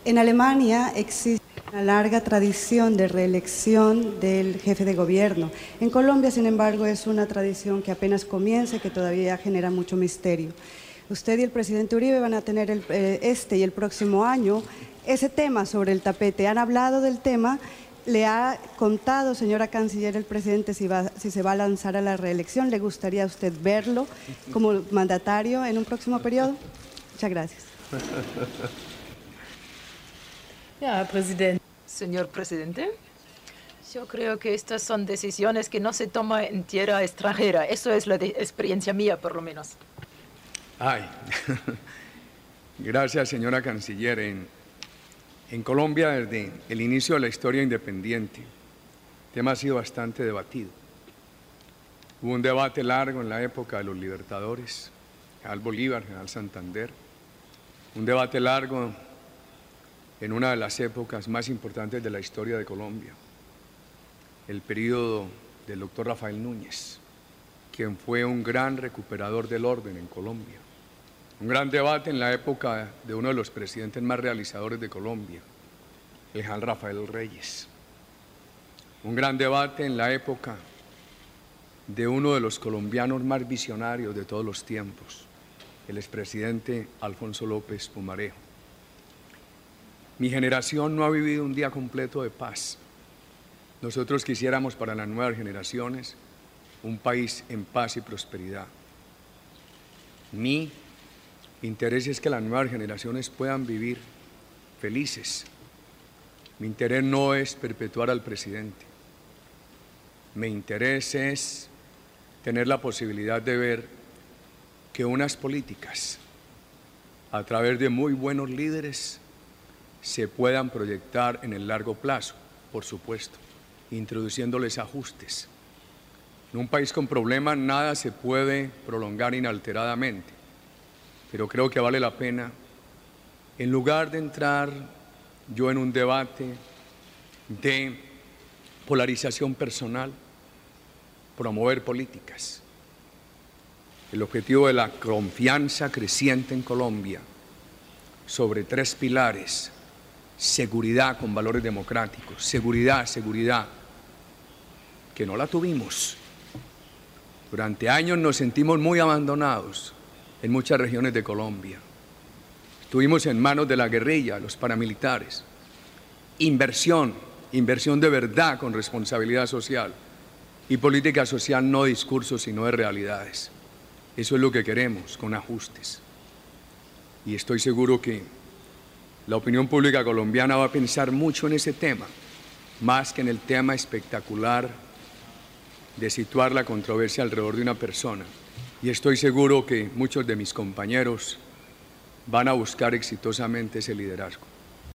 En Alemania existe una larga tradición de reelección del jefe de gobierno. En Colombia, sin embargo, es una tradición que apenas comienza y que todavía genera mucho misterio. Usted y el presidente Uribe van a tener este y el próximo año ese tema sobre el tapete. ¿Han hablado del tema? ¿Le ha contado, señora canciller, el presidente si se va a lanzar a la reelección? ¿Le gustaría a usted verlo como mandatario en un próximo periodo? Muchas gracias. Ja, Präsident. Señor presidente, yo creo que estas son decisiones que no se toman en tierra extranjera. Eso es la experiencia mía, por lo menos. Ay, gracias, señora canciller. En Colombia, desde el inicio de la historia independiente, el tema ha sido bastante debatido. Hubo un debate largo en la época de los libertadores, General Bolívar, General Santander, un debate largo en una de las épocas más importantes de la historia de Colombia, el periodo del doctor Rafael Núñez, quien fue un gran recuperador del orden en Colombia. Un gran debate en la época de uno de los presidentes más realizadores de Colombia, el general Rafael Reyes. Un gran debate en la época de uno de los colombianos más visionarios de todos los tiempos, el expresidente Alfonso López Pumarejo. Mi generación no ha vivido un día completo de paz. Nosotros quisiéramos para las nuevas generaciones un país en paz y prosperidad. Mi interés es que las nuevas generaciones puedan vivir felices. Mi interés no es perpetuar al presidente. Mi interés es tener la posibilidad de ver que unas políticas, a través de muy buenos líderes, se puedan proyectar en el largo plazo, por supuesto, introduciéndoles ajustes. En un país con problemas nada se puede prolongar inalteradamente, pero creo que vale la pena, en lugar de entrar yo en un debate de polarización personal, promover políticas. El objetivo de la confianza creciente en Colombia sobre tres pilares: seguridad con valores democráticos, seguridad, que no la tuvimos. Durante años nos sentimos muy abandonados en muchas regiones de Colombia. Estuvimos en manos de la guerrilla, los paramilitares. Inversión de verdad con responsabilidad social. Y política social no discursos, sino de realidades. Eso es lo que queremos, con ajustes. Y estoy seguro que la opinión pública colombiana va a pensar mucho en ese tema, más que en el tema espectacular de situar la controversia alrededor de una persona. Y estoy seguro que muchos de mis compañeros van a buscar exitosamente ese liderazgo.